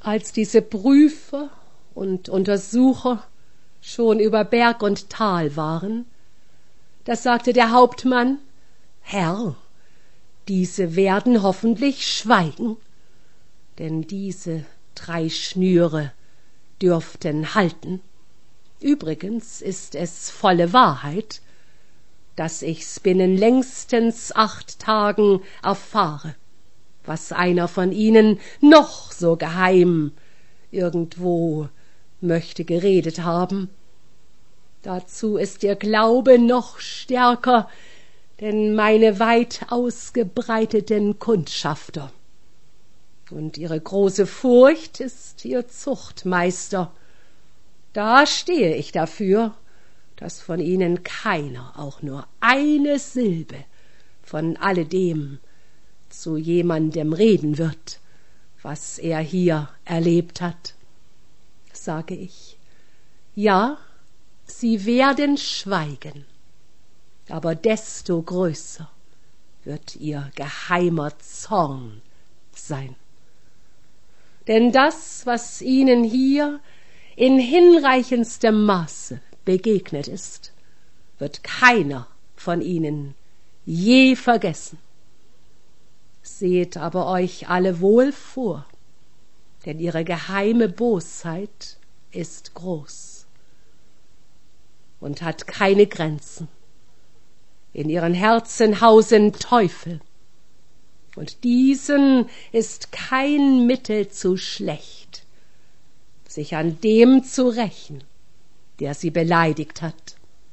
Als diese Prüfer und Untersucher schon über Berg und Tal waren, da sagte der Hauptmann: »Herr, diese werden hoffentlich schweigen, denn diese 3 Schnüre dürften halten. Übrigens ist es volle Wahrheit, dass ich's binnen längstens 8 Tagen erfahre, was einer von ihnen noch so geheim irgendwo möchte geredet haben. Dazu ist ihr Glaube noch stärker, denn meine weit ausgebreiteten Kundschafter. Und ihre große Furcht ist ihr Zuchtmeister. Da stehe ich dafür, dass von ihnen keiner auch nur eine Silbe von alledem zu jemandem reden wird, was er hier erlebt hat. Sage ich: ja, sie werden schweigen, aber desto größer wird ihr geheimer Zorn sein. Denn das, was ihnen hier in hinreichendstem Maße begegnet ist, wird keiner von ihnen je vergessen. Seht aber euch alle wohl vor, denn ihre geheime Bosheit ist groß und hat keine Grenzen. In ihren Herzen hausen Teufel, und diesen ist kein Mittel zu schlecht, sich an dem zu rächen, der sie beleidigt hat.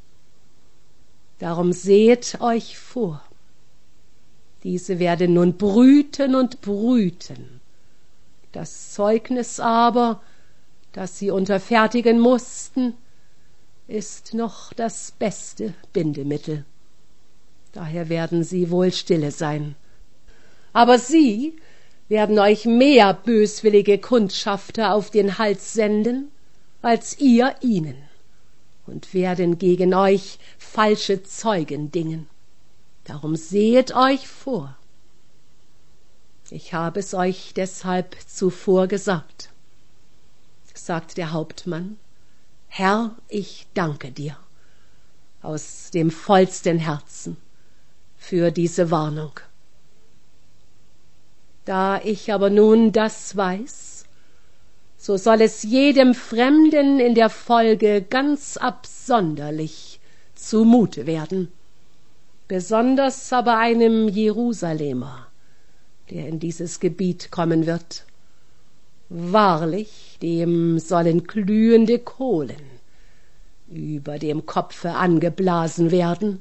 Darum seht euch vor, diese werden nun brüten und brüten. Das Zeugnis aber, das sie unterfertigen mussten, ist noch das beste Bindemittel. Daher werden sie wohl stille sein. Aber sie werden euch mehr böswillige Kundschafter auf den Hals senden, als ihr ihnen, und werden gegen euch falsche Zeugen dingen. Darum sehet euch vor. Ich habe es euch deshalb zuvor gesagt, sagt der Hauptmann. Herr, ich danke dir aus dem vollsten Herzen für diese Warnung. Da ich aber nun das weiß, so soll es jedem Fremden in der Folge ganz absonderlich zumute werden, besonders aber einem Jerusalemer, der in dieses Gebiet kommen wird. Wahrlich, dem sollen glühende Kohlen über dem Kopfe angeblasen werden.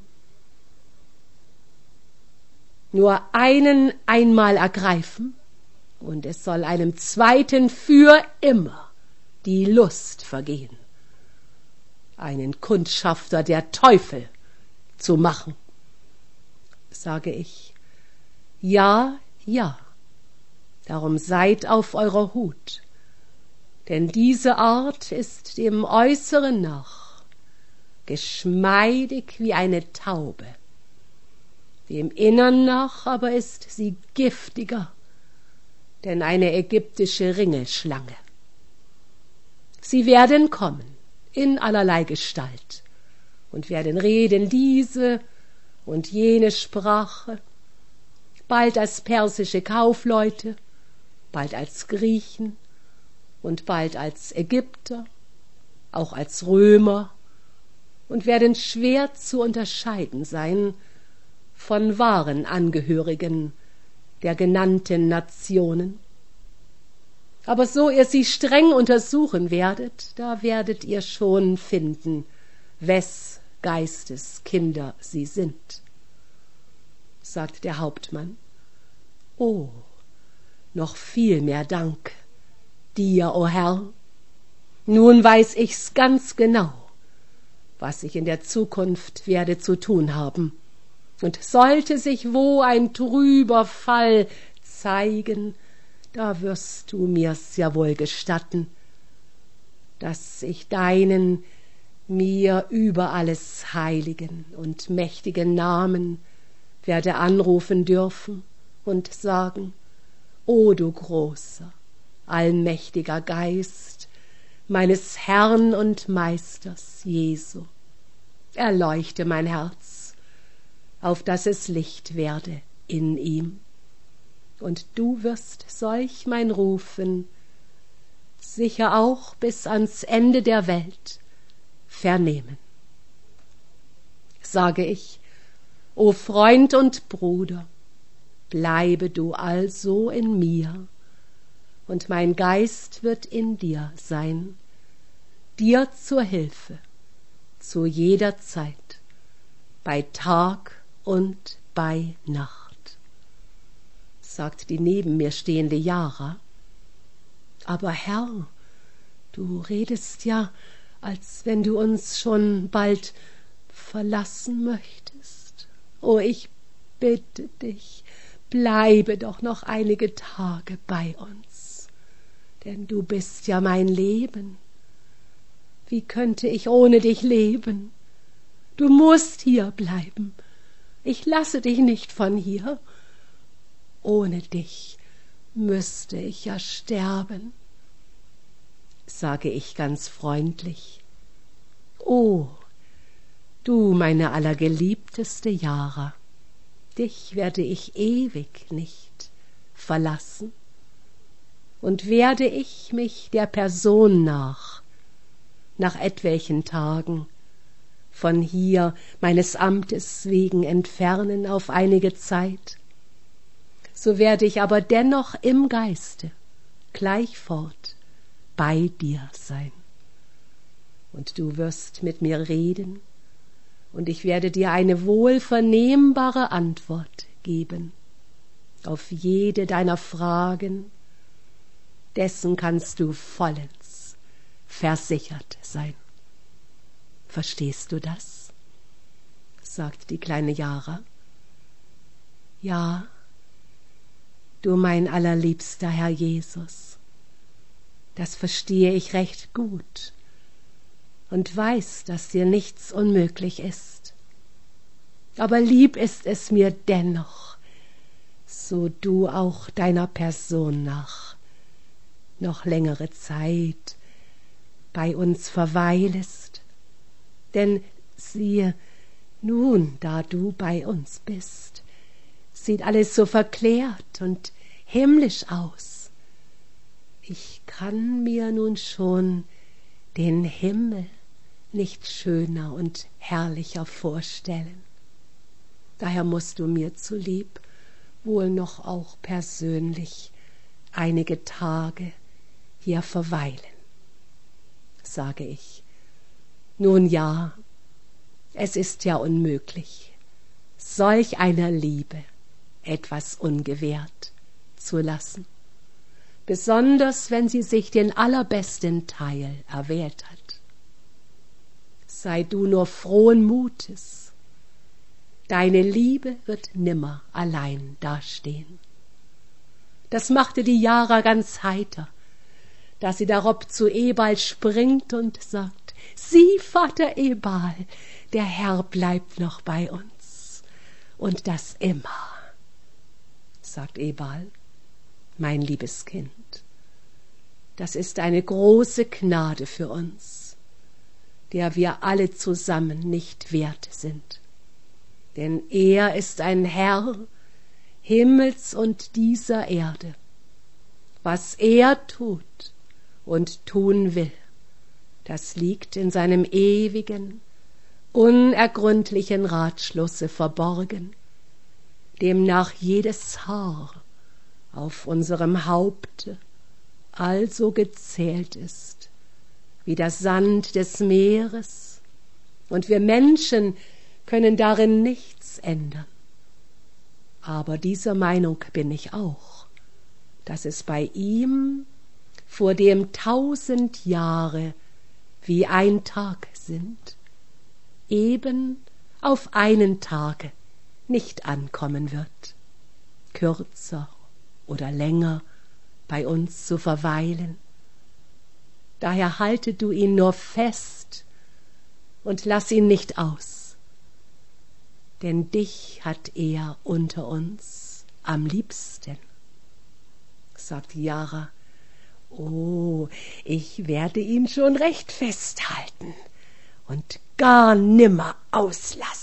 Nur einen einmal ergreifen, und es soll einem zweiten für immer die Lust vergehen, einen Kundschafter der Teufel zu machen. Sage ich: ja, ja, darum seid auf eurer Hut, denn diese Art ist dem Äußeren nach geschmeidig wie eine Taube, dem Innern nach aber ist sie giftiger denn eine ägyptische Ringelschlange. Sie werden kommen in allerlei Gestalt und werden reden diese und jene Sprache, bald als persische Kaufleute, bald als Griechen und bald als Ägypter, auch als Römer, und werden schwer zu unterscheiden sein von wahren Angehörigen der genannten Nationen. Aber so ihr sie streng untersuchen werdet, da werdet ihr schon finden, wes Geistes Kinder sie sind. Sagt der Hauptmann: Oh, noch viel mehr Dank dir, o Herr. Nun weiß ich's ganz genau, was ich in der Zukunft werde zu tun haben. Und sollte sich wo ein trüber Fall zeigen, da wirst du mir's ja wohl gestatten, dass ich deinen mir über alles heiligen und mächtigen Namen werde anrufen dürfen und sagen: O du großer, allmächtiger Geist meines Herrn und Meisters Jesu, erleuchte mein Herz, auf dass es Licht werde in ihm, und du wirst solch mein Rufen sicher auch bis ans Ende der Welt vernehmen. Sage ich, o Freund und Bruder, bleibe du also in mir, und mein Geist wird in dir sein, dir zur Hilfe, zu jeder Zeit, bei Tag und bei Nacht, sagt die neben mir stehende Jara. Aber Herr, du redest ja, als wenn du uns schon bald verlassen möchtest. O, ich bitte dich, bleibe doch noch einige Tage bei uns, denn du bist ja mein Leben. Wie könnte ich ohne dich leben? Du musst hier bleiben. Ich lasse dich nicht von hier. Ohne dich müsste ich ja sterben. Sage ich ganz freundlich, o, du meine allergeliebteste Jara, dich werde ich ewig nicht verlassen, und werde ich mich der Person nach etwelchen Tagen von hier meines Amtes wegen entfernen auf einige Zeit, so werde ich aber dennoch im Geiste gleichfort bei dir sein. Und du wirst mit mir reden, und ich werde dir eine wohlvernehmbare Antwort geben auf jede deiner Fragen. Dessen kannst du vollends versichert sein. Verstehst du das? Sagt die kleine Jara. Ja, du mein allerliebster Herr Jesus, das verstehe ich recht gut und weiß, dass dir nichts unmöglich ist. Aber lieb ist es mir dennoch, so du auch deiner Person nach noch längere Zeit bei uns verweilest. Denn siehe, nun, da du bei uns bist, sieht alles so verklärt und himmlisch aus. Ich kann mir nun schon den Himmel nicht schöner und herrlicher vorstellen. Daher musst du mir zulieb wohl noch auch persönlich einige Tage hier verweilen. Sage ich, nun ja, es ist ja unmöglich, solch einer Liebe etwas ungewährt zu lassen, besonders wenn sie sich den allerbesten Teil erwählt hat. Sei du nur frohen Mutes, deine Liebe wird nimmer allein dastehen. Das machte die Jara ganz heiter, dass sie darob zu Ebal springt und sagt, sieh, Vater Ebal, der Herr bleibt noch bei uns, und das immer. Sagt Ebal, mein liebes Kind, das ist eine große Gnade für uns, der wir alle zusammen nicht wert sind. Denn er ist ein Herr Himmels und dieser Erde. Was er tut und tun will, das liegt in seinem ewigen, unergründlichen Ratschlusse verborgen, demnach jedes Haar auf unserem Haupte also gezählt ist, wie der Sand des Meeres, und wir Menschen können darin nichts ändern. Aber dieser Meinung bin ich auch, dass es bei ihm, vor dem 1000 Jahre wie ein Tag sind, eben auf einen Tage nicht ankommen wird, kürzer oder länger bei uns zu verweilen. Daher halte du ihn nur fest und lass ihn nicht aus, denn dich hat er unter uns am liebsten. Sagt Jara, Oh, ich werde ihn schon recht festhalten und gar nimmer auslassen.